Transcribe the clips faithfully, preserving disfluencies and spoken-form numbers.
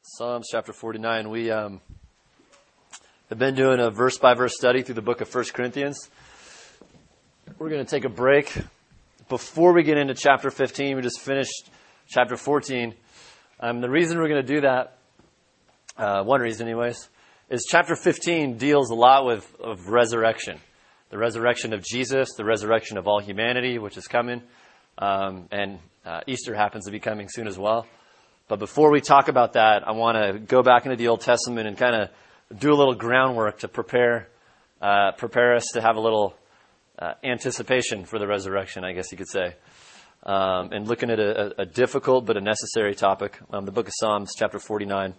Psalms chapter forty-nine. We um, have been doing a verse-by-verse study through the book of First Corinthians. We're going to take a break. Before we get into chapter fifteen, we just finished chapter fourteen. Um, the reason we're going to do that, uh, one reason anyways, is chapter fifteen deals a lot with of resurrection. The resurrection of Jesus, the resurrection of all humanity, which is coming. Um, and uh, Easter happens to be coming soon as well. But before we talk about that, I want to go back into the Old Testament and kind of do a little groundwork to prepare uh, prepare us to have a little uh, anticipation for the resurrection, I guess you could say. Um, and looking at a, a difficult but a necessary topic, um, the book of Psalms, chapter forty-nine.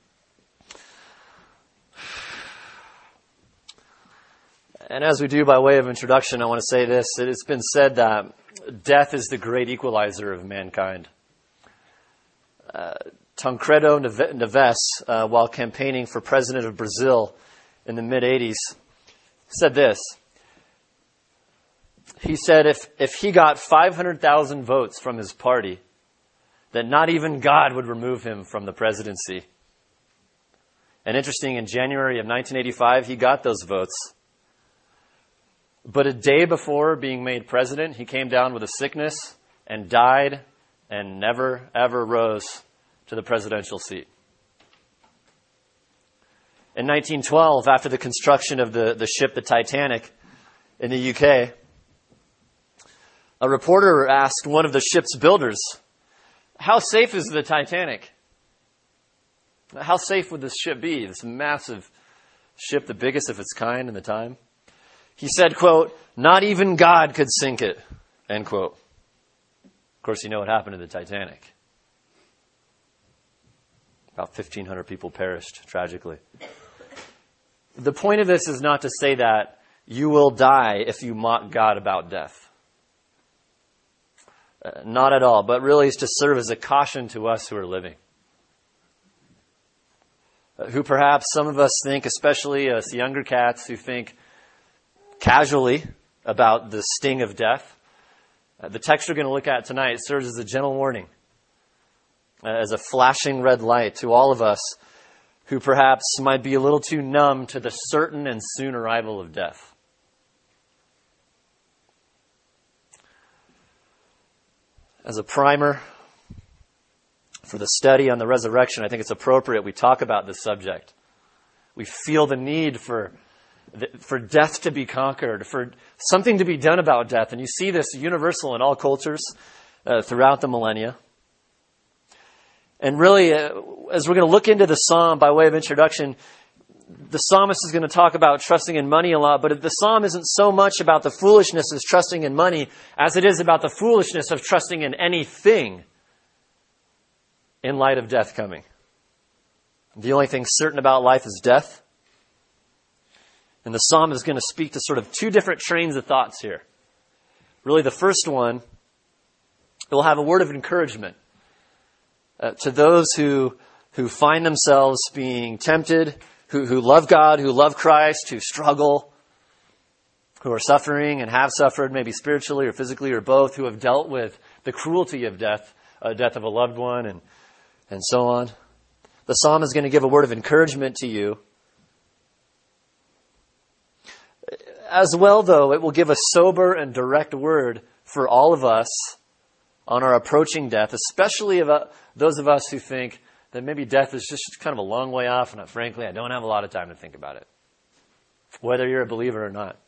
And as we do by way of introduction, I want to say this. It has been said that death is the great equalizer of mankind. Uh, Tancredo Neves, uh, while campaigning for president of Brazil in the mid-eighties, said this. He said if, if he got five hundred thousand votes from his party, that not even God would remove him from the presidency. And interesting, in January of nineteen eighty-five, he got those votes. But a day before being made president, he came down with a sickness and died and never, ever rose to the presidential seat. In nineteen twelve, after the construction of the, the ship, the Titanic, in the U K, a reporter asked one of the ship's builders, "How safe is the Titanic? How safe would this ship be? This massive ship, the biggest of its kind in the time." He said, quote, "Not even God could sink it," end quote. Of course, you know what happened to the Titanic. About fifteen hundred people perished, tragically. The point of this is not to say that you will die if you mock God about death. Uh, not at all, but really is to serve as a caution to us who are living. Uh, who perhaps some of us think, especially us younger cats who think casually about the sting of death. Uh, the text we're going to look at tonight serves as a gentle warning, uh, as a flashing red light to all of us who perhaps might be a little too numb to the certain and soon arrival of death. As a primer for the study on the resurrection, I think it's appropriate we talk about this subject. We feel the need for for death to be conquered, for something to be done about death. And you see this universal in all cultures uh, throughout the millennia. And really, uh, as we're going to look into the psalm by way of introduction, the psalmist is going to talk about trusting in money a lot, but the psalm isn't so much about the foolishness of trusting in money as it is about the foolishness of trusting in anything in light of death coming. The only thing certain about life is death. And the psalm is going to speak to sort of two different trains of thoughts here. Really, the first one, it will have a word of encouragement uh, to those who who find themselves being tempted, who, who love God, who love Christ, who struggle, who are suffering and have suffered, maybe spiritually or physically or both, who have dealt with the cruelty of death, uh, death of a loved one, and and so on. The psalm is going to give a word of encouragement to you. As well, though, it will give a sober and direct word for all of us on our approaching death, especially about those of us who think that maybe death is just kind of a long way off, and frankly, I don't have a lot of time to think about it, whether you're a believer or not.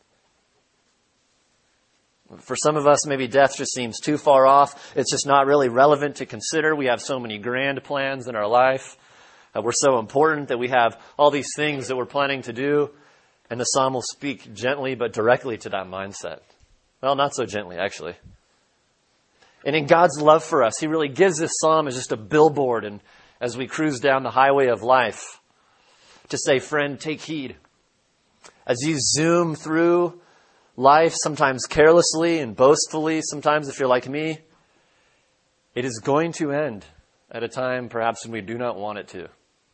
For some of us, maybe death just seems too far off. It's just not really relevant to consider. We have so many grand plans in our life. Uh, we're so important that we have all these things that we're planning to do. And the psalm will speak gently but directly to that mindset. Well, not so gently, actually. And in God's love for us, He really gives this psalm as just a billboard, and as we cruise down the highway of life, to say, friend, take heed. As you zoom through life, sometimes carelessly and boastfully, sometimes if you're like me, it is going to end at a time perhaps when we do not want it to.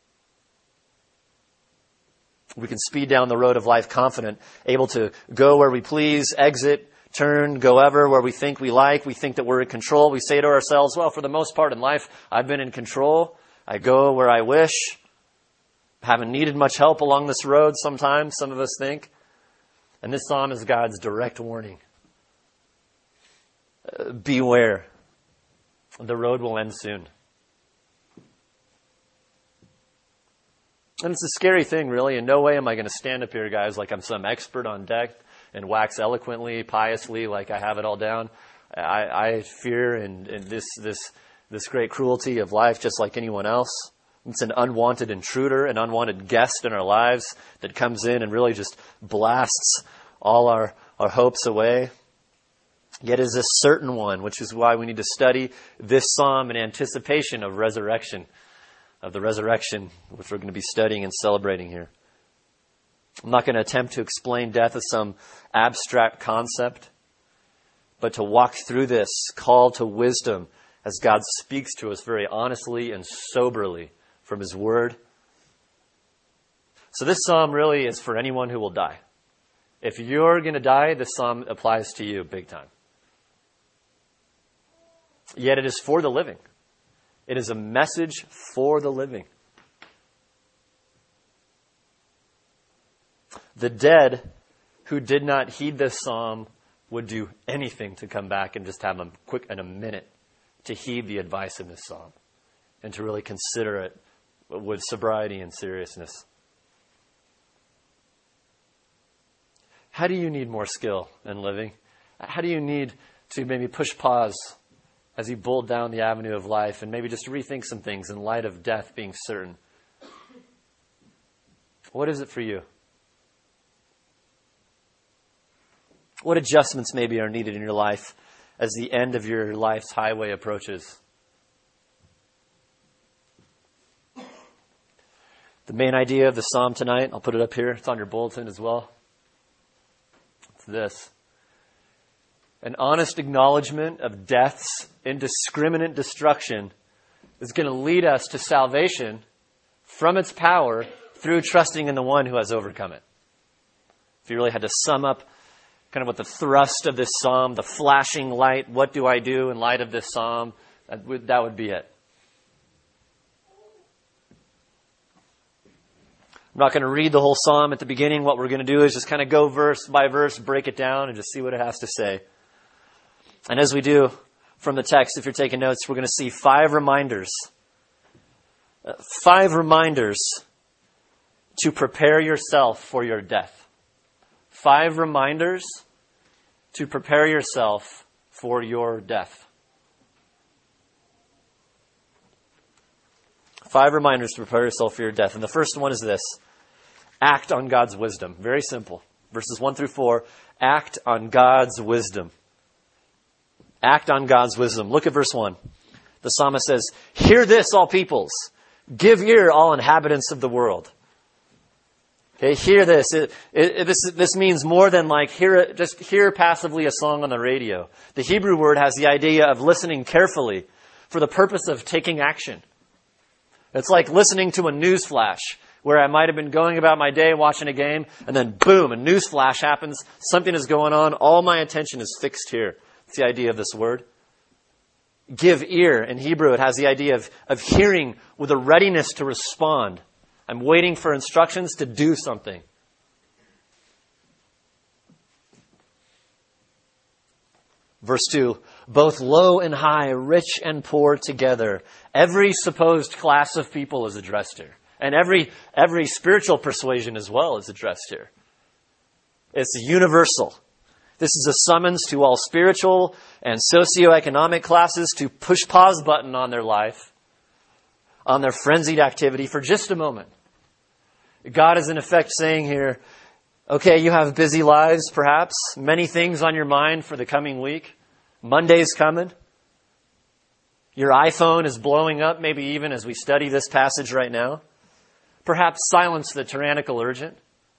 We can speed down the road of life confident, able to go where we please, exit, turn, go ever where we think we like. We think that we're in control. We say to ourselves, well, for the most part in life, I've been in control. I go where I wish. Haven't needed much help along this road sometimes, some of us think. And this psalm is God's direct warning. Uh, beware. The road will end soon. And it's a scary thing, really. In no way am I going to stand up here, guys, like I'm some expert on death and wax eloquently, piously, like I have it all down. I, I fear and, and this this this great cruelty of life just like anyone else. It's an unwanted intruder, an unwanted guest in our lives that comes in and really just blasts all our, our hopes away. Yet it is a certain one, which is why we need to study this psalm in anticipation of resurrection, of the resurrection, which we're going to be studying and celebrating here. I'm not going to attempt to explain death as some abstract concept, but to walk through this call to wisdom as God speaks to us very honestly and soberly from His Word. So this psalm really is for anyone who will die. If you're going to die, this psalm applies to you big time. Yet it is for the living. It is a message for the living. The dead who did not heed this psalm would do anything to come back and just have a quick and a minute to heed the advice in this psalm and to really consider it with sobriety and seriousness. How do you need more skill in living? How do you need to maybe push pause as you bolt down the avenue of life and maybe just rethink some things in light of death being certain? What is it for you? What adjustments maybe are needed in your life as the end of your life's highway approaches? The main idea of the psalm tonight, I'll put it up here. It's on your bulletin as well. It's this. An honest acknowledgement of death's indiscriminate destruction is going to lead us to salvation from its power through trusting in the one who has overcome it. If you really had to sum up kind of what the thrust of this psalm, the flashing light, what do I do in light of this psalm, that would, that would be it. I'm not going to read the whole psalm at the beginning. What we're going to do is just kind of go verse by verse, break it down, and just see what it has to say. And as we do from the text, if you're taking notes, we're going to see five reminders. Uh, five reminders to prepare yourself for your death. Five reminders to prepare yourself for your death. Five reminders to prepare yourself for your death. And the first one is this. Act on God's wisdom. Very simple. Verses one through four. Act on God's wisdom. Act on God's wisdom. Look at verse one. The psalmist says, "Hear this, all peoples. Give ear, all inhabitants of the world." Okay, hear this. It, it, this. This means more than like hear it, just hear passively a song on the radio. The Hebrew word has the idea of listening carefully for the purpose of taking action. It's like listening to a news flash where I might have been going about my day watching a game and then boom, a news flash happens. Something is going on. All my attention is fixed here. It's the idea of this word. Give ear. In Hebrew, it has the idea of, of hearing with a readiness to respond. I'm waiting for instructions to do something. Verse two, both low and high, rich and poor together. Every supposed class of people is addressed here. And every, every spiritual persuasion as well is addressed here. It's universal. This is a summons to all spiritual and socioeconomic classes to push pause button on their life, on their frenzied activity for just a moment. God is in effect saying here, okay, you have busy lives, perhaps, many things on your mind for the coming week. Monday's coming. Your iPhone is blowing up, maybe even as we study this passage right now. Perhaps silence the tyrannical urgent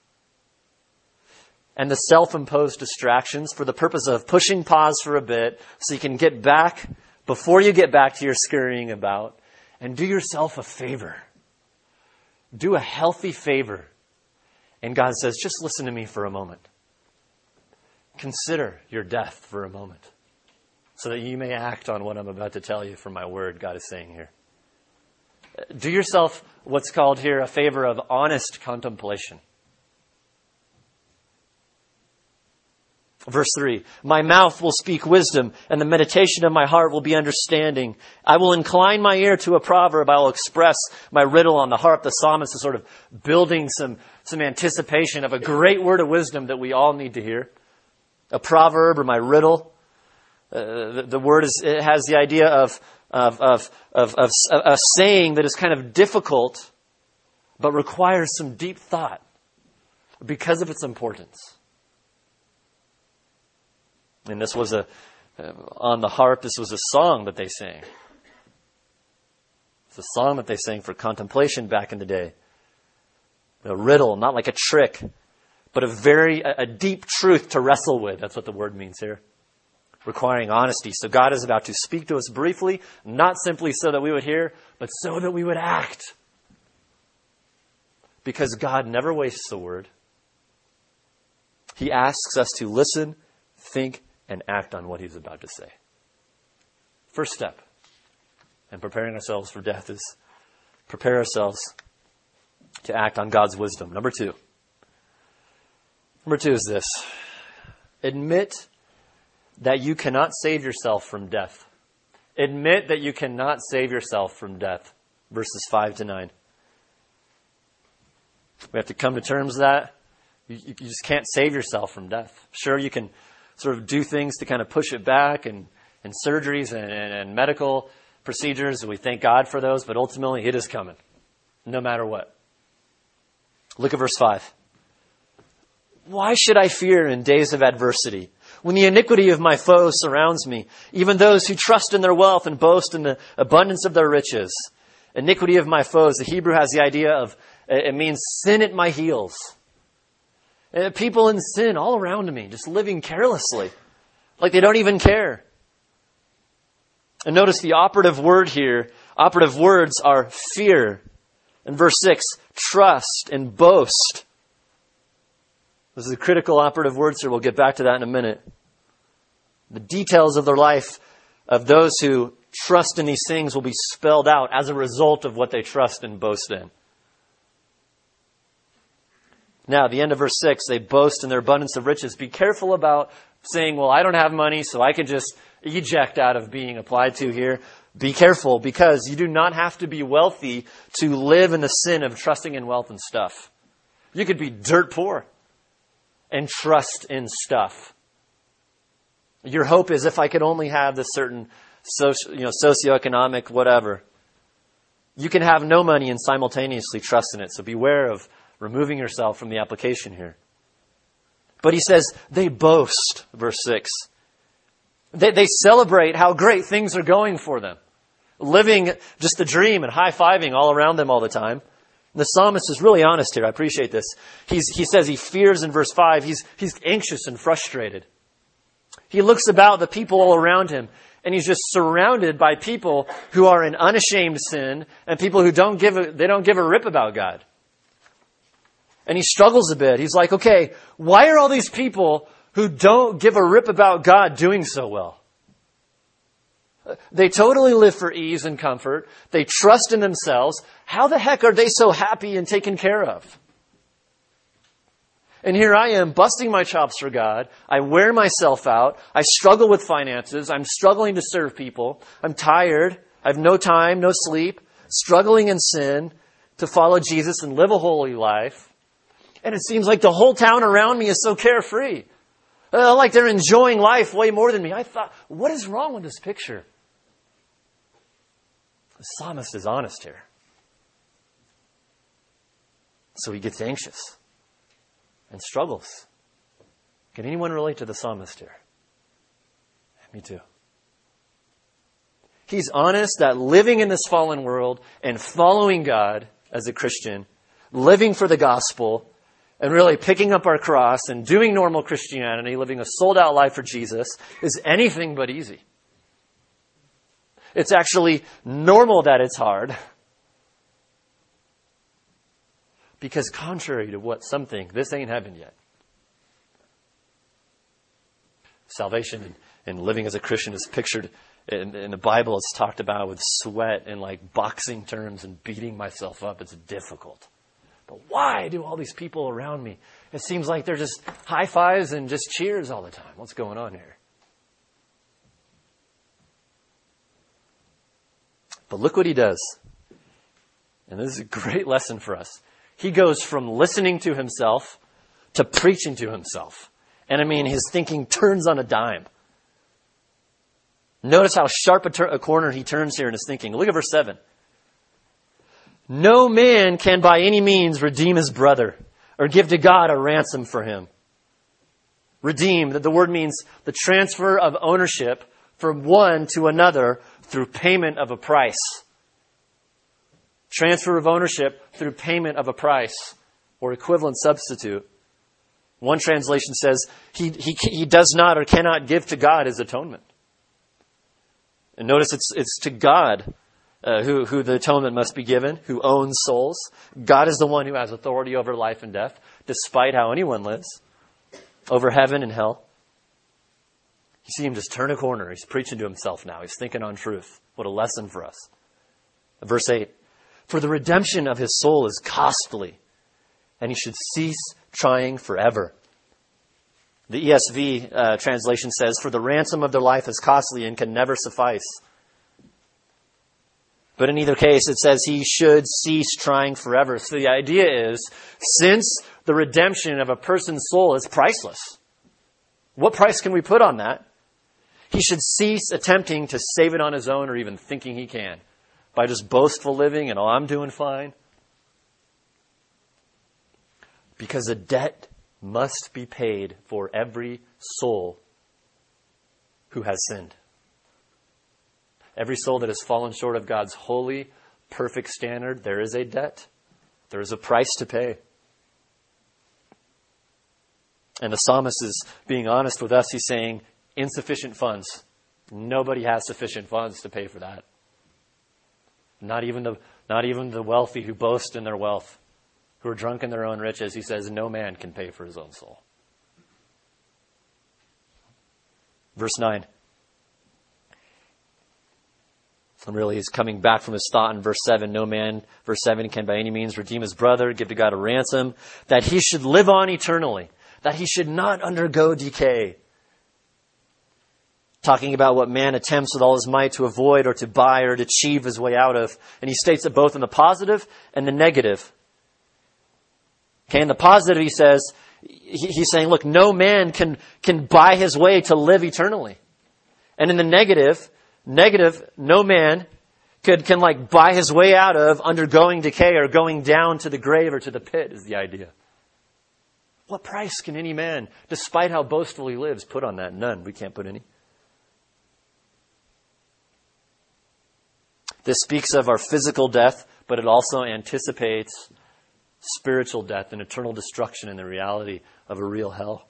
and the self-imposed distractions for the purpose of pushing pause for a bit so you can get back, before you get back to your scurrying about, and do yourself a favor. Do a healthy favor. And God says, just listen to me for a moment. Consider your death for a moment so that you may act on what I'm about to tell you from my word, God is saying here. do yourself what's called here a favor of honest contemplation. Verse three, my mouth will speak wisdom, and the meditation of my heart will be understanding. I will incline my ear to a proverb. I will express my riddle on the harp. The psalmist is sort of building some, some anticipation of a great word of wisdom that we all need to hear. A proverb or my riddle. Uh, the, the word is, it has the idea of, of, of, of, of a saying that is kind of difficult, but requires some deep thought because of its importance. And this was a, uh, on the harp, this was a song that they sang. It's a song that they sang for contemplation back in the day. A riddle, not like a trick, but a very, a, a deep truth to wrestle with. That's what the word means here. Requiring honesty. So God is about to speak to us briefly, not simply so that we would hear, but so that we would act. Because God never wastes a word. He asks us to listen, think, and act on what he's about to say. First step in preparing ourselves for death is prepare ourselves to act on God's wisdom. Number two. Number two is this. Admit that you cannot save yourself from death. Admit that you cannot save yourself from death. Verses five to nine. We have to come to terms with that. You, you just can't save yourself from death. Sure, you can sort of do things to kind of push it back and, and surgeries and, and, and medical procedures. We thank God for those, but ultimately it is coming, no matter what. Look at verse five. Why should I fear in days of adversity, when the iniquity of my foes surrounds me, even those who trust in their wealth and boast in the abundance of their riches? Iniquity of my foes, the Hebrew has the idea of, it means sin at my heels. People in sin all around me, just living carelessly, like they don't even care. And notice the operative word here, operative words are fear. In verse six, trust and boast. This is the critical operative words here. We'll get back to that in a minute. The details of their life of those who trust in these things will be spelled out as a result of what they trust and boast in. Now, at the end of verse six, they boast in their abundance of riches. Be careful about saying, well, I don't have money, so I can just eject out of being applied to here. Be careful, because you do not have to be wealthy to live in the sin of trusting in wealth and stuff. You could be dirt poor and trust in stuff. Your hope is, if I could only have this certain socio, you know, socioeconomic whatever. You can have no money and simultaneously trust in it. So beware of removing yourself from the application here. But he says, they boast, verse six. They, they celebrate how great things are going for them. Living just the dream and high-fiving all around them all the time. The psalmist is really honest here. I appreciate this. He's, he says he fears in verse five. He's, he's anxious and frustrated. He looks about the people all around him, and he's just surrounded by people who are in unashamed sin and people who don't give a, they don't give a rip about God. And he struggles a bit. He's like, okay, why are all these people who don't give a rip about God doing so well? They totally live for ease and comfort. They trust in themselves. How the heck are they so happy and taken care of? And here I am busting my chops for God. I wear myself out. I struggle with finances. I'm struggling to serve people. I'm tired. I have no time, no sleep, struggling in sin to follow Jesus and live a holy life. And it seems like the whole town around me is so carefree. Uh, like they're enjoying life way more than me. I thought, what is wrong with this picture? The psalmist is honest here. So he gets anxious and struggles. Can anyone relate to the psalmist here? Me too. He's honest that living in this fallen world and following God as a Christian, living for the gospel, and really picking up our cross and doing normal Christianity, living a sold-out life for Jesus, is anything but easy. It's actually normal that it's hard. Because contrary to what some think, this ain't heaven yet. Salvation and living as a Christian is pictured in, in the Bible it's talked about with sweat and like boxing terms and beating myself up. It's difficult. But why do all these people around me? It seems like they're just high fives and just cheers all the time. What's going on here? But look what he does. And this is a great lesson for us. He goes from listening to himself to preaching to himself. And I mean, his thinking turns on a dime. Notice how sharp a, tur- a corner he turns here in his thinking. Look at verse seven. No man can by any means redeem his brother or give to God a ransom for him. Redeem, that the word means the transfer of ownership from one to another through payment of a price. Transfer of ownership through payment of a price or equivalent substitute. One translation says he, he, he does not or cannot give to God his atonement. And notice it's, it's to God uh, who, who the atonement must be given, who owns souls. God is the one who has authority over life and death, despite how anyone lives, over heaven and hell. You see him just turn a corner. He's preaching to himself now. He's thinking on truth. What a lesson for us. Verse eight. For the redemption of his soul is costly, and he should cease trying forever. The E S V uh, translation says, for the ransom of their life is costly and can never suffice. But in either case, it says he should cease trying forever. So the idea is, since the redemption of a person's soul is priceless, what price can we put on that? He should cease attempting to save it on his own or even thinking he can by just boastful living and, oh, I'm doing fine. Because a debt must be paid for every soul who has sinned. Every soul that has fallen short of God's holy, perfect standard, there is a debt. There is a price to pay. And the psalmist is being honest with us. He's saying, insufficient funds. Nobody has sufficient funds to pay for that. Not even the, not even the wealthy who boast in their wealth, who are drunk in their own riches. He says, no man can pay for his own soul. Verse nine. And really, he's coming back from his thought in verse seven. No man, verse seven, can by any means redeem his brother, give to God a ransom, that he should live on eternally, that he should not undergo decay. Talking about what man attempts with all his might to avoid or to buy or to achieve his way out of. And he states it both in the positive and the negative. Okay, in the positive, he says, he's saying, look, no man can, can buy his way to live eternally. And in the negative, negative, no man could, can like buy his way out of undergoing decay or going down to the grave or to the pit is the idea. What price can any man, despite how boastful he lives, put on that? None. We can't put any. This speaks of our physical death, but it also anticipates spiritual death and eternal destruction and the reality of a real hell.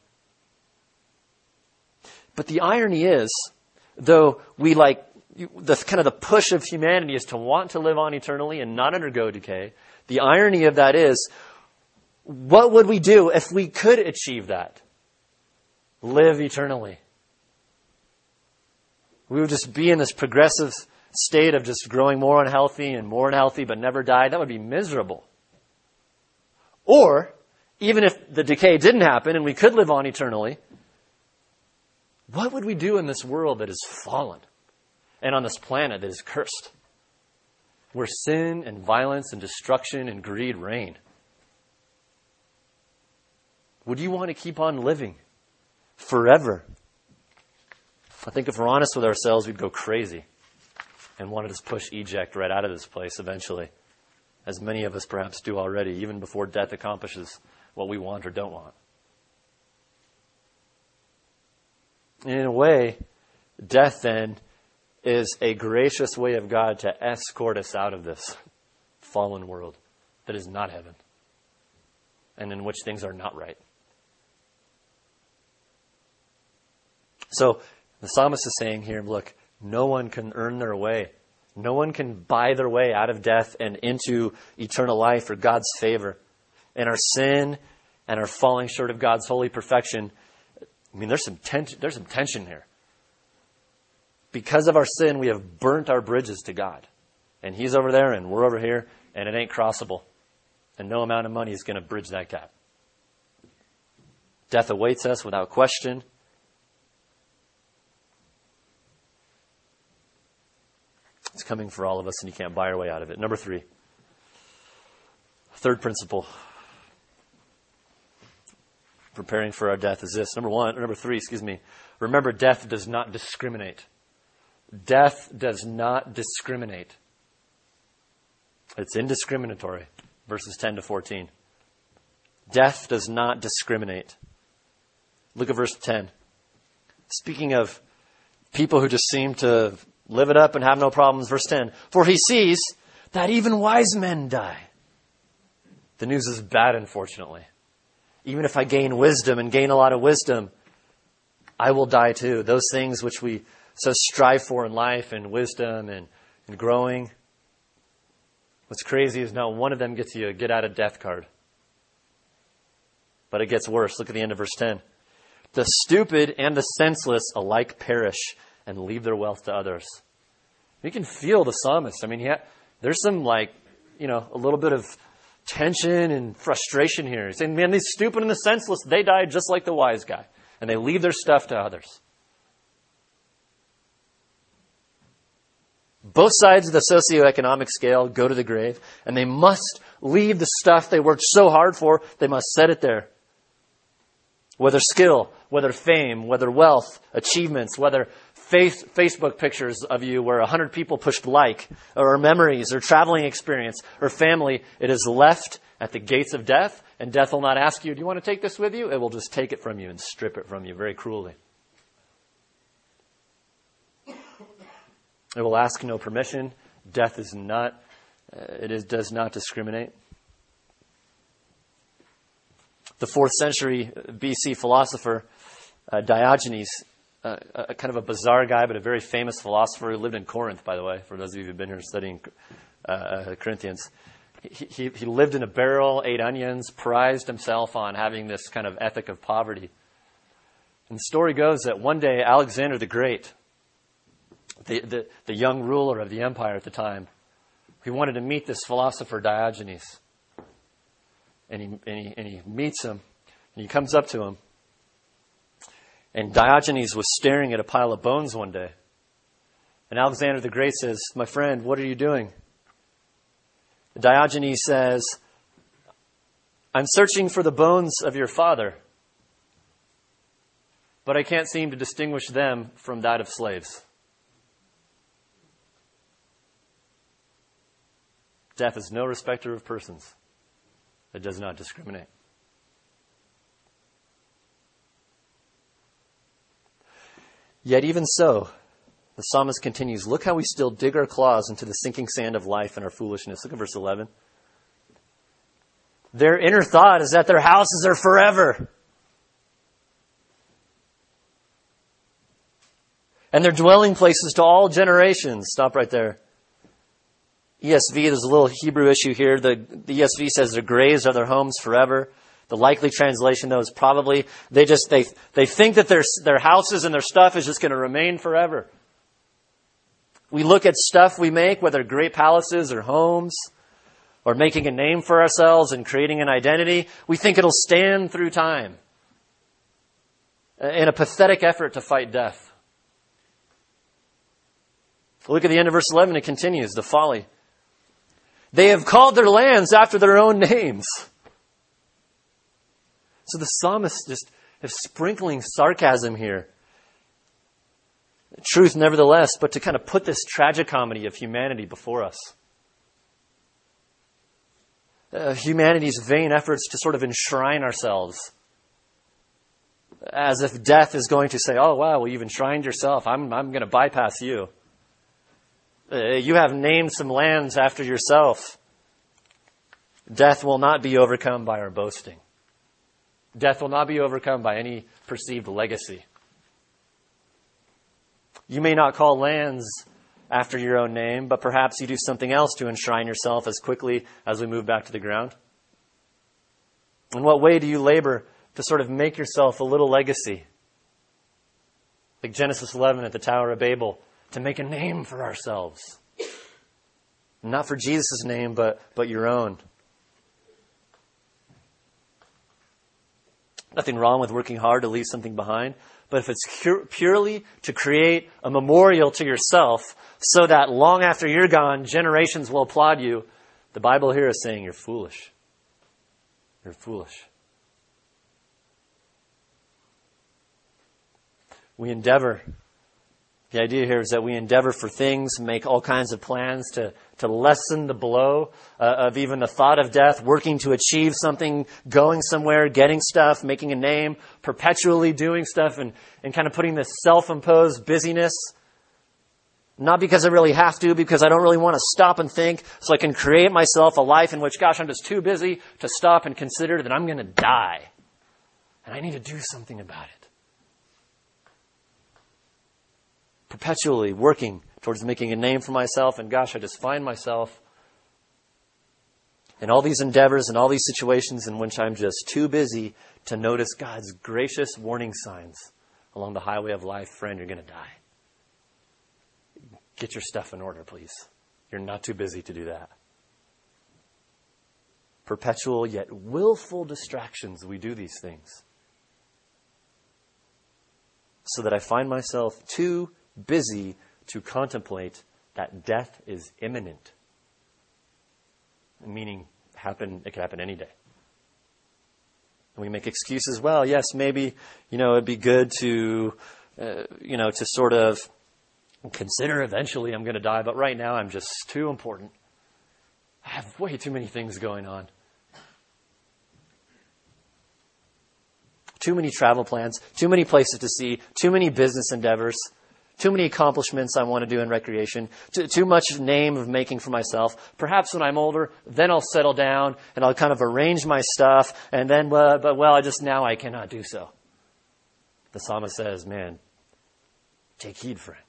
But the irony is, though we like, the kind of the push of humanity is to want to live on eternally and not undergo decay, the irony of that is, what would we do if we could achieve that? Live eternally. We would just be in this progressive state of just growing more unhealthy and more unhealthy but never die. That would be miserable. Or, even if the decay didn't happen and we could live on eternally, what would we do in this world that is fallen and on this planet that is cursed, where sin and violence and destruction and greed reign? Would you want to keep on living forever? I think if we're honest with ourselves, we'd go crazy and want to just push eject right out of this place eventually, as many of us perhaps do already, even before death accomplishes what we want or don't want. And in a way, death then is a gracious way of God to escort us out of this fallen world that is not heaven and in which things are not right. So the psalmist is saying here, look, no one can earn their way. No one can buy their way out of death and into eternal life or God's favor. And our sin and our falling short of God's holy perfection, I mean, there's some tension, there's some tension here. Because of our sin, we have burnt our bridges to God. And He's over there and we're over here, and it ain't crossable. And no amount of money is going to bridge that gap. Death awaits us without question. It's coming for all of us, and you can't buy your way out of it. Number three. Third principle. Preparing for our death is this. Number one, number three, excuse me. Remember, death does not discriminate. Death does not discriminate. It's indiscriminatory. Verses ten to fourteen. Death does not discriminate. Look at verse ten. Speaking of people who just seem to live it up and have no problems, verse ten. For he sees that even wise men die. The news is bad, unfortunately. Even if I gain wisdom and gain a lot of wisdom, I will die too. Those things which we so strive for in life and wisdom and, and growing. What's crazy is not one of them gets you a get out of death card. But it gets worse. Look at the end of verse ten. The stupid and the senseless alike perish and leave their wealth to others. You can feel the psalmist. I mean, yeah, there's some like, you know, a little bit of tension and frustration here. He's saying, man, these stupid and the senseless, they die just like the wise guy. And they leave their stuff to others. Both sides of the socioeconomic scale go to the grave, and they must leave the stuff they worked so hard for. They must set it there. Whether skill, whether fame, whether wealth, achievements, whether face, Facebook pictures of you where a hundred people pushed like, or memories, or traveling experience, or family, it is left at the gates of death, and death will not ask you, do you want to take this with you? It will just take it from you and strip it from you very cruelly. It will ask no permission. Death is not, uh, it is, does not discriminate. The fourth century B C philosopher, uh, Diogenes, uh, a, kind of a bizarre guy, but a very famous philosopher who lived in Corinth, by the way, for those of you who've been here studying uh, uh, Corinthians. He, he, he lived in a barrel, ate onions, prized himself on having this kind of ethic of poverty. And the story goes that one day Alexander the Great, The, the, the young ruler of the empire at the time, he wanted to meet this philosopher Diogenes. And he, and he, and he meets him, and he comes up to him. And Diogenes was staring at a pile of bones one day. And Alexander the Great says, my friend, what are you doing? Diogenes says, I'm searching for the bones of your father, but I can't seem to distinguish them from that of slaves. Death is no respecter of persons. It does not discriminate. Yet even so, the psalmist continues, look how we still dig our claws into the sinking sand of life and our foolishness. Look at verse eleven. Their inner thought is that their houses are forever. And their dwelling places to all generations. Stop right there. E S V, there's a little Hebrew issue here. The, the E S V says their graves are their homes forever. The likely translation, though, is probably they just they they think that their their houses and their stuff is just going to remain forever. We look at stuff we make, whether great palaces or homes, or making a name for ourselves and creating an identity. We think it'll stand through time in a pathetic effort to fight death. Look at the end of verse eleven. It continues, the folly. They have called their lands after their own names. So the psalmist just is sprinkling sarcasm here. Truth nevertheless, but to kind of put this tragicomedy of humanity before us. Uh, humanity's vain efforts to sort of enshrine ourselves. As if death is going to say, oh wow, well you've enshrined yourself. I'm, I'm going to bypass you. Uh, you have named some lands after yourself. Death will not be overcome by our boasting. Death will not be overcome by any perceived legacy. You may not call lands after your own name, but perhaps you do something else to enshrine yourself as quickly as we move back to the ground. In what way do you labor to sort of make yourself a little legacy? Like Genesis eleven at the Tower of Babel. to make a name for ourselves. Not for Jesus' name, but, but your own. Nothing wrong with working hard to leave something behind. But if it's pure, purely to create a memorial to yourself so that long after you're gone, generations will applaud you, the Bible here is saying you're foolish. You're foolish. We endeavor. The idea here is that we endeavor for things, make all kinds of plans to, to lessen the blow uh, of even the thought of death, working to achieve something, going somewhere, getting stuff, making a name, perpetually doing stuff, and, and kind of putting this self-imposed busyness. Not because I really have to, because I don't really want to stop and think, so I can create myself a life in which, gosh, I'm just too busy to stop and consider that I'm going to die. And I need to do something about it. Perpetually working towards making a name for myself, and gosh, I just find myself in all these endeavors and all these situations in which I'm just too busy to notice God's gracious warning signs along the highway of life. Friend, you're going to die. Get your stuff in order, please. You're not too busy to do that. Perpetual yet willful distractions, we do these things. So that I find myself too busy to contemplate that death is imminent. Meaning, happen, it could happen any day. And we make excuses. Well, yes, maybe, you know, it'd be good to, uh, you know, to sort of consider eventually I'm going to die, but right now I'm just too important. I have way too many things going on. Too many travel plans, too many places to see, too many business endeavors, too many accomplishments I want to do in recreation, too, too much name of making for myself. Perhaps when I'm older, then I'll settle down and I'll kind of arrange my stuff, and then, uh, but well, I just now I cannot do so. The psalmist says, man, take heed, friend.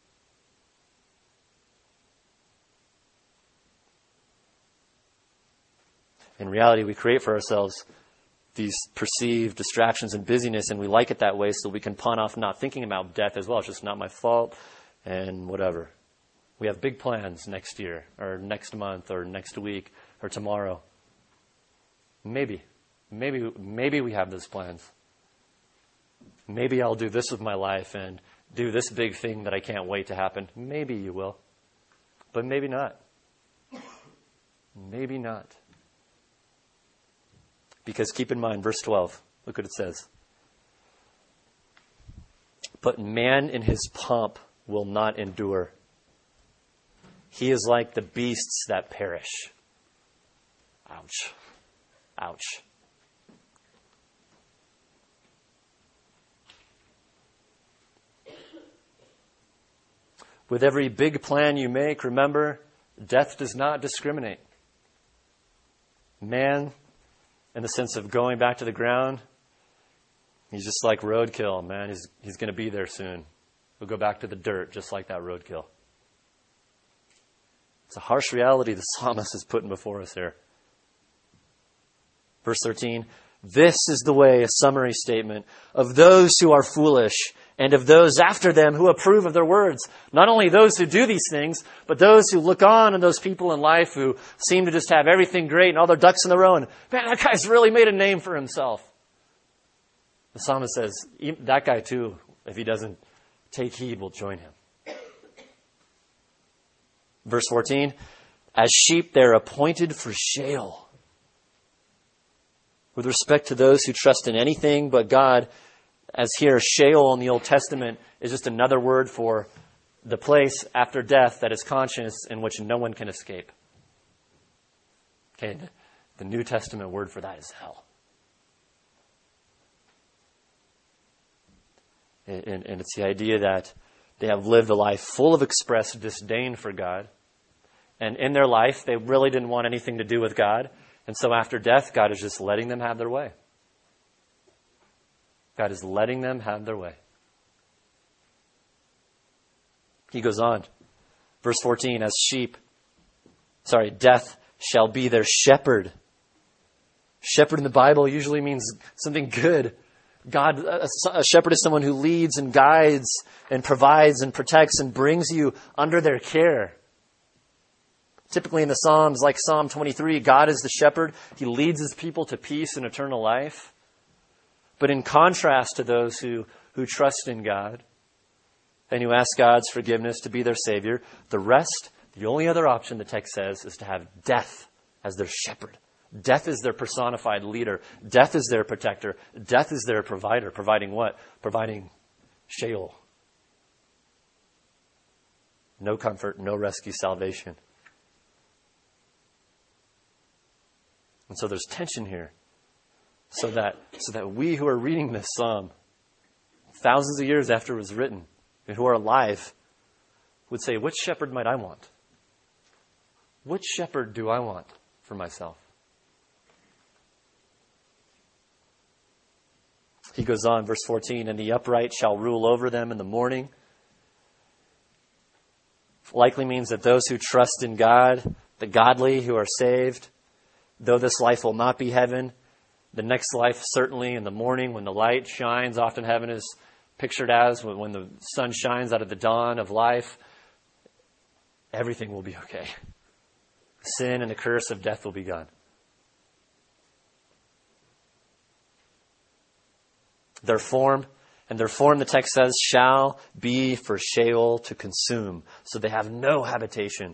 In reality, we create for ourselves these perceived distractions and busyness, and we like it that way so we can pawn off not thinking about death as well. It's just not my fault and whatever. We have big plans next year or next month or next week or tomorrow. Maybe. Maybe maybe we have those plans. Maybe I'll do this with my life and do this big thing that I can't wait to happen. Maybe you will. But maybe not. Maybe not. Because keep in mind, verse twelve, look what it says. But man in his pomp will not endure. He is like the beasts that perish. Ouch. Ouch. With every big plan you make, remember, death does not discriminate. Man, in the sense of going back to the ground, he's just like roadkill, man. He's, he's going to be there soon. We'll go back to the dirt, just like that roadkill. It's a harsh reality the psalmist is putting before us here. Verse thirteen, this is the way, a summary statement, of those who are foolish and of those after them who approve of their words. Not only those who do these things, but those who look on and those people in life who seem to just have everything great and all their ducks in a row. And man, that guy's really made a name for himself. The psalmist says, that guy too, if he doesn't take heed, will join him. Verse fourteen, as sheep they're appointed for Sheol. With respect to those who trust in anything but God, as here, Sheol in the Old Testament is just another word for the place after death that is conscious in which no one can escape. Okay, the, the New Testament word for that is hell. And, and it's the idea that they have lived a life full of expressed disdain for God. And in their life, they really didn't want anything to do with God. And so after death, God is just letting them have their way. God is letting them have their way. He goes on. Verse fourteen, as sheep, sorry, death shall be their shepherd. Shepherd in the Bible usually means something good. God, a, a shepherd is someone who leads and guides and provides and protects and brings you under their care. Typically in the Psalms, like Psalm twenty-three, God is the shepherd. He leads his people to peace and eternal life. But in contrast to those who, who trust in God and who ask God's forgiveness to be their Savior, the rest, the only other option, the text says, is to have death as their shepherd. Death is their personified leader. Death is their protector. Death is their provider. Providing what? Providing Sheol. No comfort, no rescue, salvation. And so there's tension here. So that, so that we who are reading this psalm thousands of years after it was written and who are alive would say, which shepherd might I want? Which shepherd do I want for myself? He goes on, verse fourteen, and the upright shall rule over them in the morning. Likely means that those who trust in God, the godly who are saved, though this life will not be heaven, the next life certainly in the morning when the light shines, often heaven is pictured as when the sun shines out of the dawn of life, everything will be okay. Sin and the curse of death will be gone. Their form, and their form, the text says, shall be for Sheol to consume. So they have no habitation.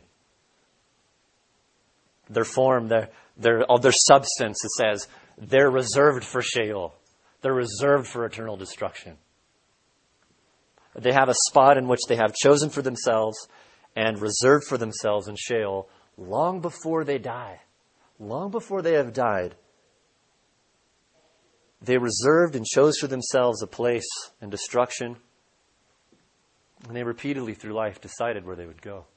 Their form, their, their, oh, their substance, it says, they're reserved for Sheol. They're reserved for eternal destruction. They have a spot in which they have chosen for themselves and reserved for themselves in Sheol long before they die. Long before they have died. They reserved and chose for themselves a place in destruction. And they repeatedly through life decided where they would go.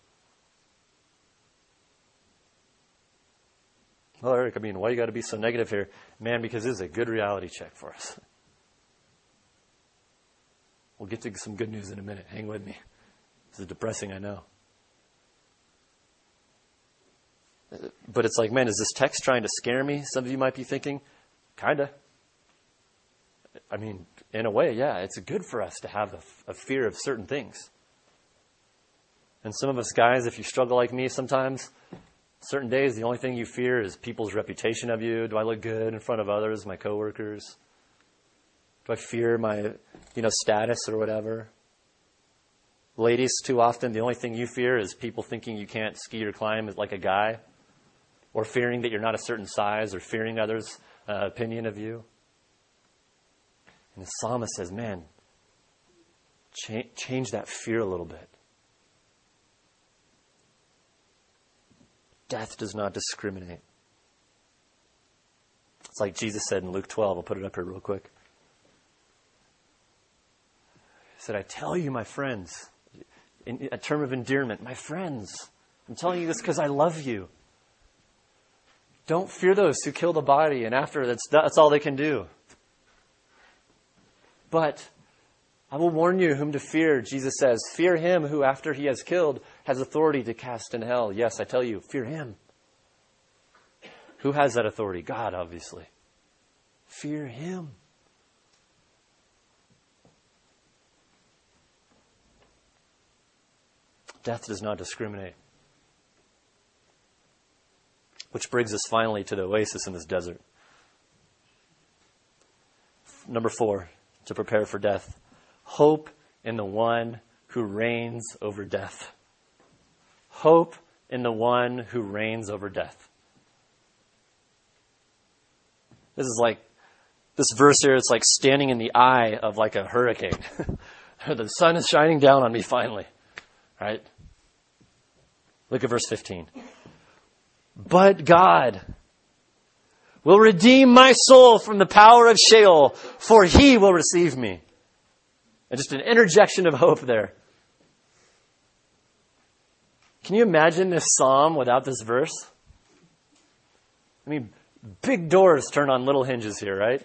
Well, Eric, I mean, why you got to be so negative here? Man, because this is a good reality check for us. We'll get to some good news in a minute. Hang with me. This is depressing, I know. But it's like, man, is this text trying to scare me? Some of you might be thinking, kind of. I mean, in a way, yeah, it's good for us to have a, a fear of certain things. And some of us guys, if you struggle like me sometimes, certain days, the only thing you fear is people's reputation of you. Do I look good in front of others, my coworkers? Do I fear my, you know, status or whatever? Ladies, too often, the only thing you fear is people thinking you can't ski or climb like a guy, or fearing that you're not a certain size, or fearing others' uh, opinion of you. And the psalmist says, man, cha- change that fear a little bit. Death does not discriminate. It's like Jesus said in Luke twelve. I'll put it up here real quick. He said, I tell you, my friends, in a term of endearment, my friends, I'm telling you this because I love you. Don't fear those who kill the body, and after that's, that's all they can do. But I will warn you whom to fear, Jesus says. Fear him who, after he has killed, has authority to cast in hell. Yes, I tell you, fear him. Who has that authority? God, obviously. Fear him. Death does not discriminate. Which brings us finally to the oasis in this desert. Number four, to prepare for death. Hope in the one who reigns over death. Hope in the one who reigns over death. This is like, this verse here, it's like standing in the eye of like a hurricane. The sun is shining down on me finally. Right? Look at verse fifteen. But God will redeem my soul from the power of Sheol, for he will receive me. And just an interjection of hope there. Can you imagine this psalm without this verse? I mean, big doors turn on little hinges here, right?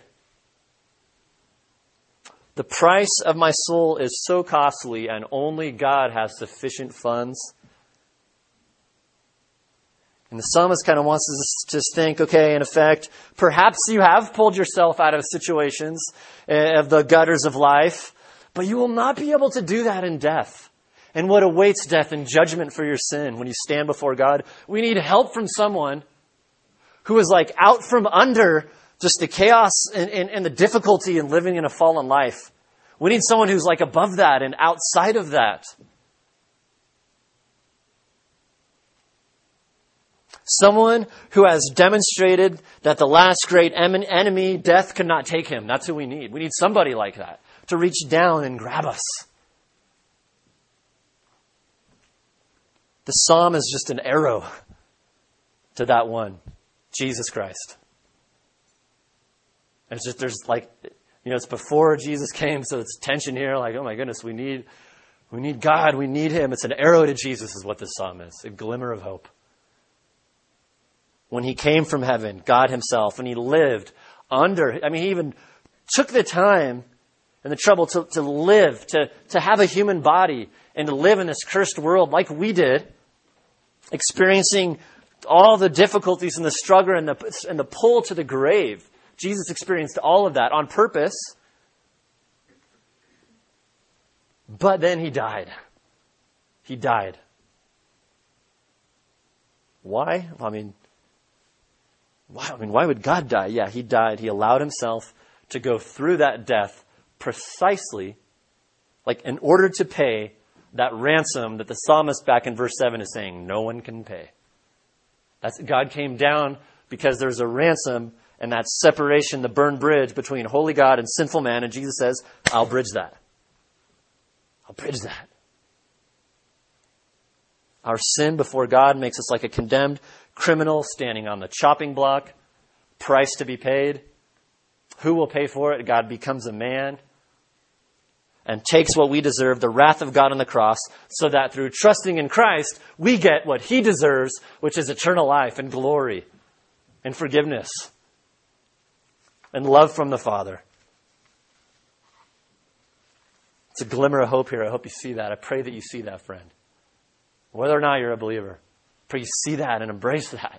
The price of my soul is so costly, and only God has sufficient funds. And the psalmist kind of wants us to think, okay, in effect, perhaps you have pulled yourself out of situations, uh, of the gutters of life, but you will not be able to do that in death. And what awaits death and judgment for your sin when you stand before God. We need help from someone who is like out from under just the chaos and, and, and the difficulty in living in a fallen life. We need someone who's like above that and outside of that. Someone who has demonstrated that the last great enemy, death, could not take him. That's who we need. We need somebody like that to reach down and grab us. The psalm is just an arrow to that one, Jesus Christ. And it's just, there's like, you know, it's before Jesus came, so it's tension here, like, oh my goodness, we need, we need God, we need Him. It's an arrow to Jesus is what this psalm is, a glimmer of hope. When He came from heaven, God Himself, and He lived under, I mean, He even took the time and the trouble to, to live, to, to have a human body and to live in this cursed world like we did, experiencing all the difficulties and the struggle and the, and the pull to the grave. Jesus experienced all of that on purpose. But then He died. He died. Why? I mean, why, I mean, why would God die? Yeah, He died. He allowed Himself to go through that death precisely, like in order to pay that ransom that the psalmist back in verse seven is saying no one can pay. That's, God came down because there's a ransom, and that separation, the burned bridge between holy God and sinful man. And Jesus says, I'll bridge that. I'll bridge that. Our sin before God makes us like a condemned criminal standing on the chopping block, price to be paid. Who will pay for it? God becomes a man and takes what we deserve, the wrath of God on the cross, so that through trusting in Christ, we get what He deserves, which is eternal life and glory and forgiveness and love from the Father. It's a glimmer of hope here. I hope you see that. I pray that you see that, friend. Whether or not you're a believer, I pray you see that and embrace that.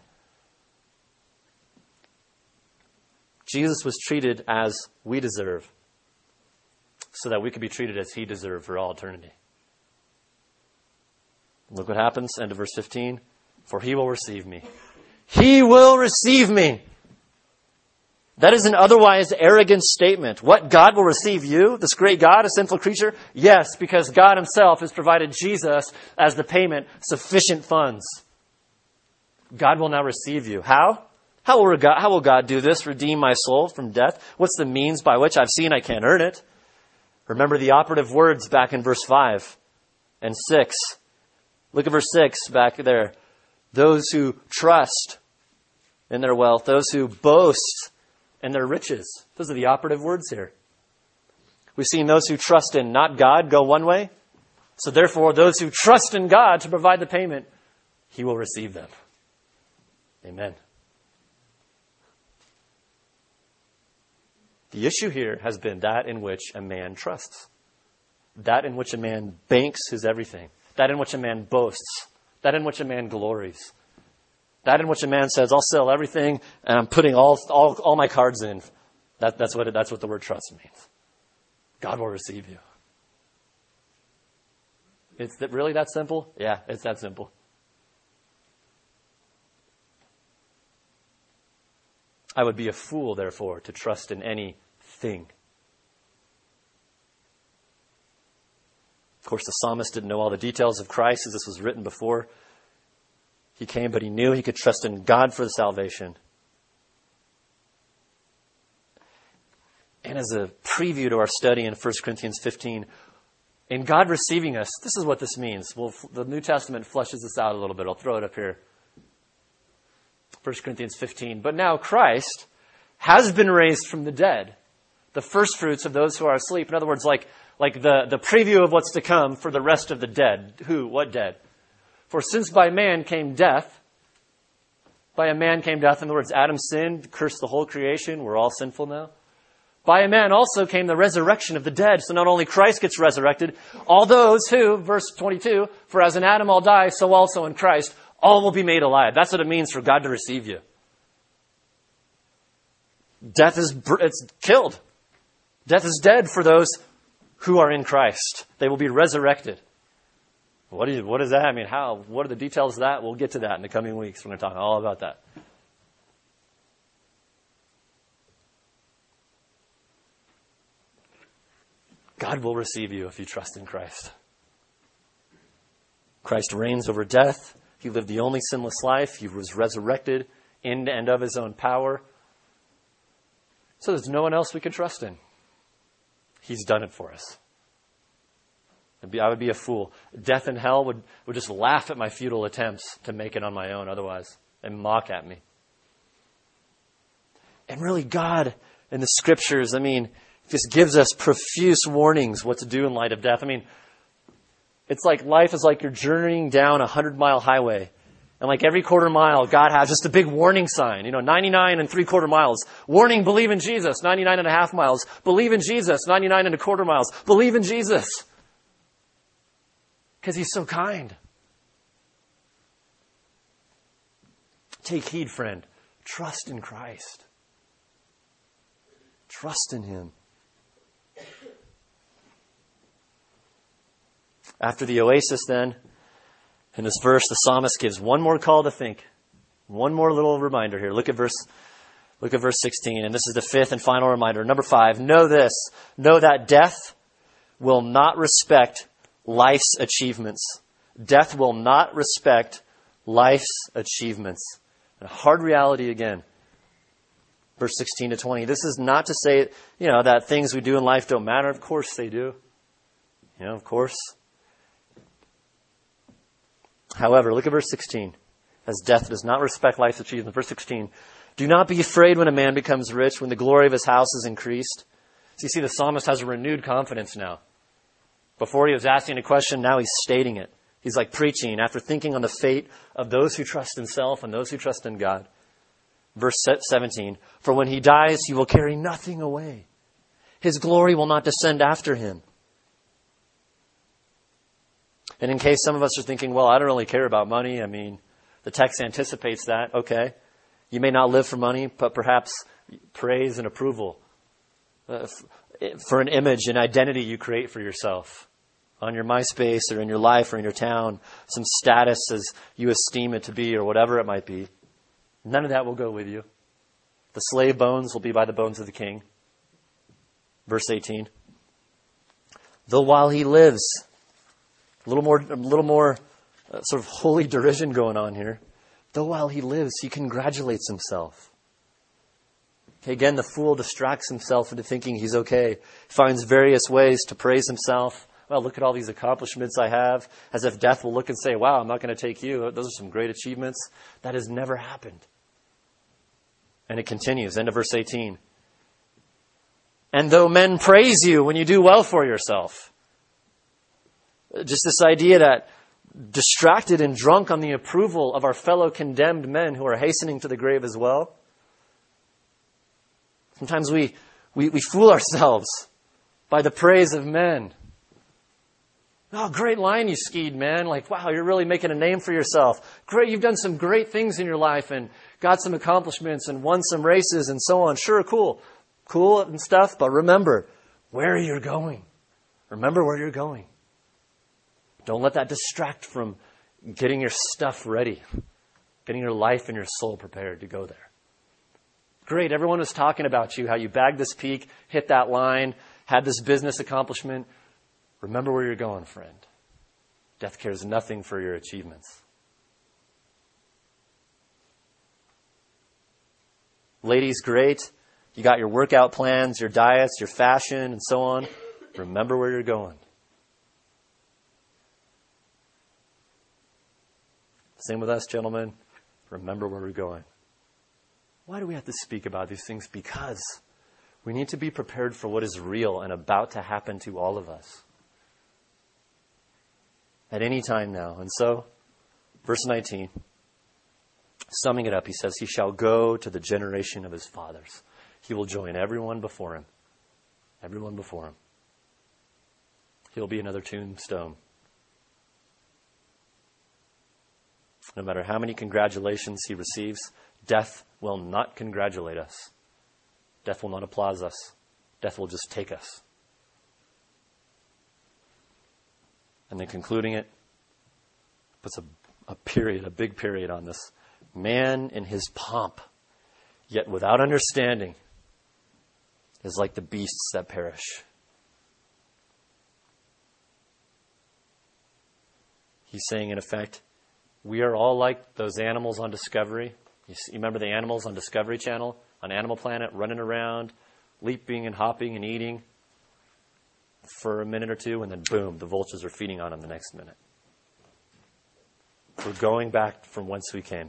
Jesus was treated as we deserve, so that we could be treated as He deserved for all eternity. Look what happens, end of verse fifteen. For He will receive me. He will receive me. That is an otherwise arrogant statement. What, God will receive you, this great God, a sinful creature? Yes, because God Himself has provided Jesus as the payment, sufficient funds. God will now receive you. How? How will God, how will God do this? Redeem my soul from death? What's the means by which I've seen I can't earn it? Remember the operative words back in verse five and six. Look at verse six back there. Those who trust in their wealth, those who boast in their riches. Those are the operative words here. We've seen those who trust in not God go one way. So therefore, those who trust in God to provide the payment, He will receive them. Amen. The issue here has been that in which a man trusts. That in which a man banks his everything. That in which a man boasts. That in which a man glories. That in which a man says, I'll sell everything and I'm putting all all, all my cards in. That, that's, what it, that's what the word trust means. God will receive you. It's that really that simple? Yeah, it's that simple. I would be a fool, therefore, to trust in anything. Of course, the psalmist didn't know all the details of Christ as this was written before He came, but he knew he could trust in God for the salvation. And as a preview to our study in First Corinthians fifteen, in God receiving us, this is what this means. Well, the New Testament fleshes this out a little bit. I'll throw it up here. First Corinthians fifteen. But now Christ has been raised from the dead, the first fruits of those who are asleep. In other words, like, like the, the preview of what's to come for the rest of the dead. Who? What dead? For since by man came death, by a man came death. In other words, Adam sinned, cursed the whole creation. We're all sinful now. By a man also came the resurrection of the dead. So not only Christ gets resurrected, all those who, verse twenty-two, for as in Adam all die, so also in Christ All will be made alive. That's what it means for God to receive you. Death is it's killed. Death is dead for those who are in Christ. They will be resurrected. What, do you, what does that mean? How? What are the details of that? We'll get to that in the coming weeks. We're going to talk all about that. God will receive you if you trust in Christ. Christ reigns over death. He lived the only sinless life. He was resurrected in and of his own power. So there's no one else we can trust in. He's done it for us. I'd be, I would be a fool. Death and hell would, would just laugh at my futile attempts to make it on my own otherwise and mock at me. And really, God in the Scriptures, I mean, just gives us profuse warnings what to do in light of death. I mean, it's like life is like you're journeying down a hundred-mile highway. And like every quarter mile, God has just a big warning sign. You know, ninety-nine and three quarter miles. Warning, believe in Jesus. ninety-nine and a half miles. Believe in Jesus. ninety-nine and a quarter miles. Believe in Jesus. Because he's so kind. Take heed, friend. Trust in Christ. Trust in him. After the oasis then, in this verse, the psalmist gives one more call to think. One more little reminder here. Look at verse, look at verse sixteen. And this is the fifth and final reminder. Number five, know this. Know that death will not respect life's achievements. Death will not respect life's achievements. A hard reality again. Verse sixteen to twenty. This is not to say, you know, that things we do in life don't matter. Of course they do. You know, of course. However, look at verse sixteen. As death does not respect life's achievement. Verse sixteen. Do not be afraid when a man becomes rich, when the glory of his house is increased. So you see, the psalmist has a renewed confidence now. Before he was asking a question, now he's stating it. He's like preaching after thinking on the fate of those who trust in self and those who trust in God. Verse seventeen. For when he dies, he will carry nothing away. His glory will not descend after him. And in case some of us are thinking, well, I don't really care about money. I mean, the text anticipates that. Okay. You may not live for money, but perhaps praise and approval uh, for an image and identity you create for yourself on your MySpace or in your life or in your town, some status as you esteem it to be or whatever it might be. None of that will go with you. The slave bones will be by the bones of the king. Verse eighteen. Though while he lives, a little more, a little more uh, sort of holy derision going on here. Though while he lives, he congratulates himself. Okay, again, the fool distracts himself into thinking he's okay. Finds various ways to praise himself. Well, look at all these accomplishments I have. As if death will look and say, wow, I'm not going to take you. Those are some great achievements. That has never happened. And it continues, end of verse eighteen. And though men praise you when you do well for yourself. Just this idea that distracted and drunk on the approval of our fellow condemned men who are hastening to the grave as well. Sometimes we, we, we fool ourselves by the praise of men. Oh, great line you skied, man. Like, wow, you're really making a name for yourself. Great, you've done some great things in your life and got some accomplishments and won some races and so on. Sure, cool. Cool and stuff, but remember where you're going. Remember where you're going. Don't let that distract from getting your stuff ready, getting your life and your soul prepared to go there. Great, everyone was talking about you, how you bagged this peak, hit that line, had this business accomplishment. Remember where you're going, friend. Death cares nothing for your achievements. Ladies, great. You got your workout plans, your diets, your fashion, and so on. Remember where you're going. Same with us, gentlemen. Remember where we're going. Why do we have to speak about these things? Because we need to be prepared for what is real and about to happen to all of us. At any time now. And so, verse nineteen, summing it up, he says, he shall go to the generation of his fathers. He will join everyone before him. Everyone before him. He'll be another tombstone. No matter how many congratulations he receives, death will not congratulate us. Death will not applaud us. Death will just take us. And then concluding it, puts a, a period, a big period on this. Man in his pomp, yet without understanding, is like the beasts that perish. He's saying, in effect, we are all like those animals on Discovery. You, see, you remember the animals on Discovery Channel, on Animal Planet, running around, leaping and hopping and eating for a minute or two, and then boom, the vultures are feeding on them the next minute. We're going back from whence we came.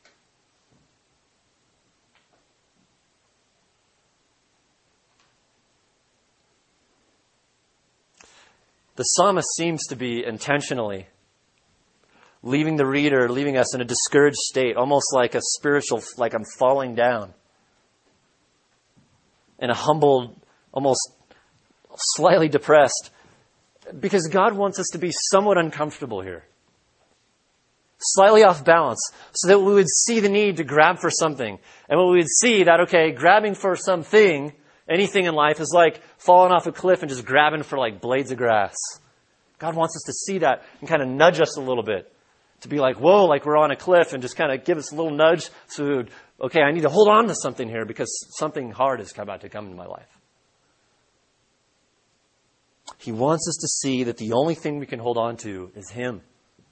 The psalmist seems to be intentionally leaving the reader, leaving us in a discouraged state, almost like a spiritual, like I'm falling down. In a humbled, almost slightly depressed. Because God wants us to be somewhat uncomfortable here. Slightly off balance. So that we would see the need to grab for something. And when we would see that, okay, grabbing for something, anything in life, is like falling off a cliff and just grabbing for like blades of grass. God wants us to see that and kind of nudge us a little bit. To be like, whoa, like we're on a cliff, and just kind of give us a little nudge. So, we would, okay, I need to hold on to something here because something hard is about to come into my life. He wants us to see that the only thing we can hold on to is Him.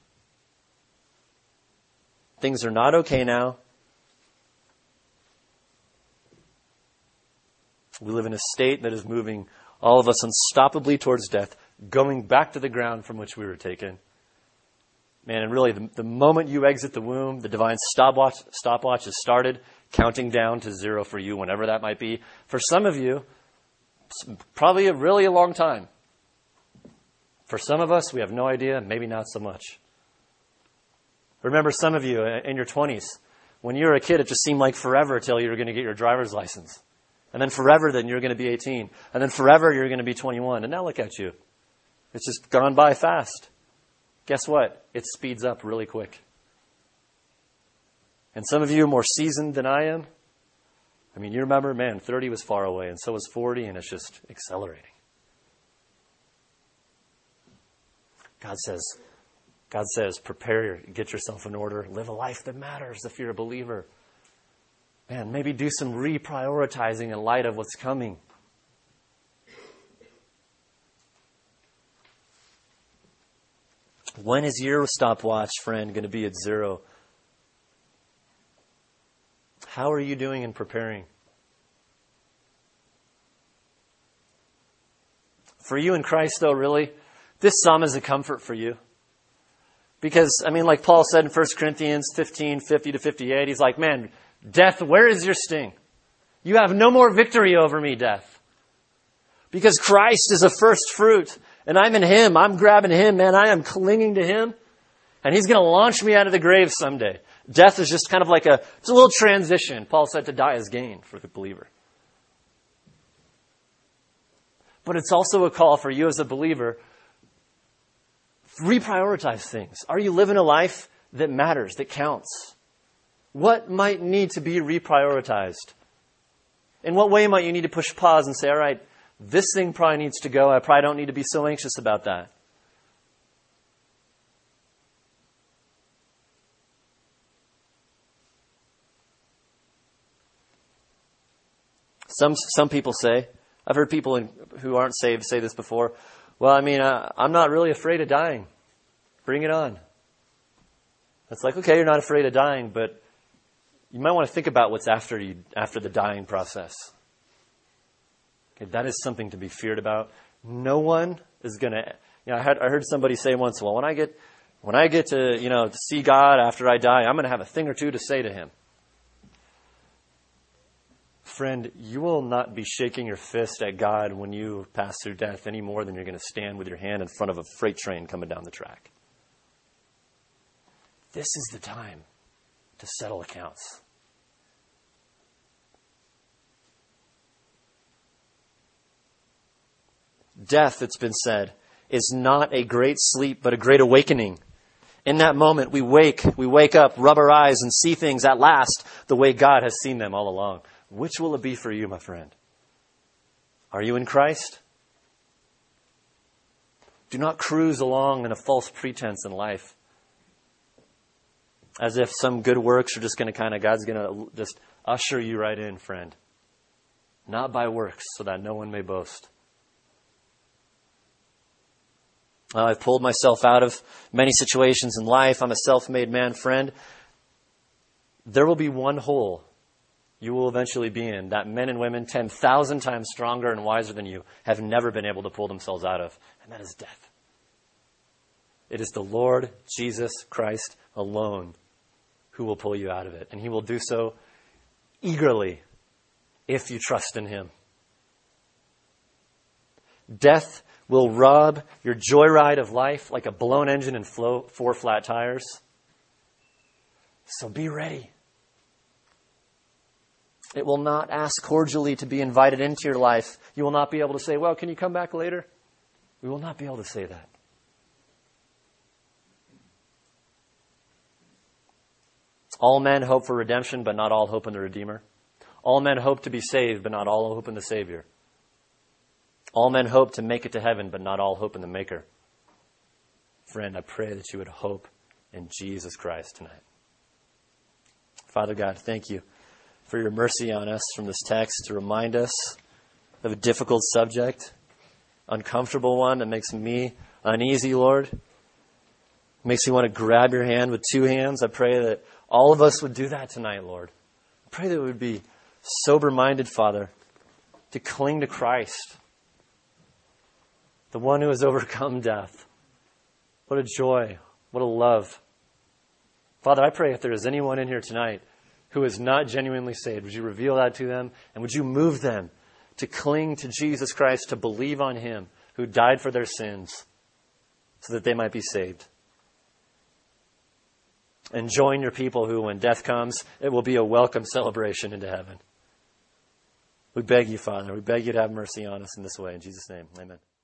Things are not okay now. We live in a state that is moving all of us unstoppably towards death, going back to the ground from which we were taken. Man, and really, the, the moment you exit the womb, the divine stopwatch, stopwatch is started, counting down to zero for you, whenever that might be. For some of you, probably a really a long time. For some of us, we have no idea, maybe not so much. Remember, some of you in your twenties, when you were a kid, it just seemed like forever till you were going to get your driver's license. And then forever, then you're going to be eighteen. And then forever, you're going to be twenty-one. And now look at you. It's just gone by fast. Guess what? It speeds up really quick. And some of you are more seasoned than I am. I mean, you remember, man, thirty was far away, and so was forty, and it's just accelerating. God says, God says, prepare, get yourself in order, live a life that matters if you're a believer. Man, maybe do some reprioritizing in light of what's coming. When is your stopwatch, friend, going to be at zero? How are you doing in preparing? For you in Christ, though, really, this psalm is a comfort for you. Because, I mean, like Paul said in First Corinthians fifteen, fifty to fifty-eight, he's like, man, death, where is your sting? You have no more victory over me, death. Because Christ is a first fruit. And I'm in Him. I'm grabbing Him, man. I am clinging to Him. And He's going to launch me out of the grave someday. Death is just kind of like a, it's a little transition. Paul said to die is gain for the believer. But it's also a call for you as a believer. Reprioritize things. Are you living a life that matters, that counts? What might need to be reprioritized? In what way might you need to push pause and say, all right, this thing probably needs to go. I probably don't need to be so anxious about that. Some some people say, I've heard people in, who aren't saved say this before, well, I mean, uh, I'm not really afraid of dying. Bring it on. It's like, okay, you're not afraid of dying, but you might want to think about what's after you after the dying process. Okay, that is something to be feared about. No one is going to, you know, I heard, I heard somebody say once, well, when I get, when I get to, you know, to see God after I die, I'm going to have a thing or two to say to Him. Friend, you will not be shaking your fist at God when you pass through death any more than you're going to stand with your hand in front of a freight train coming down the track. This is the time to settle accounts. Death, it's been said, is not a great sleep, but a great awakening. In that moment, we wake, we wake up, rub our eyes, and see things at last the way God has seen them all along. Which will it be for you, my friend? Are you in Christ? Do not cruise along in a false pretense in life, as if some good works are just going to kind of, God's going to just usher you right in, friend. Not by works, so that no one may boast. Uh, I've pulled myself out of many situations in life. I'm a self-made man, friend. There will be one hole you will eventually be in that men and women ten thousand times stronger and wiser than you have never been able to pull themselves out of, and that is death. It is the Lord Jesus Christ alone who will pull you out of it, and he will do so eagerly if you trust in him. Death will rob your joyride of life like a blown engine and flow, four flat tires. So be ready. It will not ask cordially to be invited into your life. You will not be able to say, well, can you come back later? We will not be able to say that. All men hope for redemption, but not all hope in the Redeemer. All men hope to be saved, but not all hope in the Savior. All men hope to make it to heaven, but not all hope in the Maker. Friend, I pray that you would hope in Jesus Christ tonight. Father God, thank you for your mercy on us from this text to remind us of a difficult subject, uncomfortable one that makes me uneasy, Lord. Makes me want to grab your hand with two hands. I pray that all of us would do that tonight, Lord. I pray that we would be sober-minded, Father, to cling to Christ, the one who has overcome death. What a joy. What a love. Father, I pray if there is anyone in here tonight who is not genuinely saved, would you reveal that to them? And would you move them to cling to Jesus Christ, to believe on him who died for their sins so that they might be saved? And join your people who, when death comes, it will be a welcome celebration into heaven. We beg you, Father. We beg you to have mercy on us in this way. In Jesus' name, amen.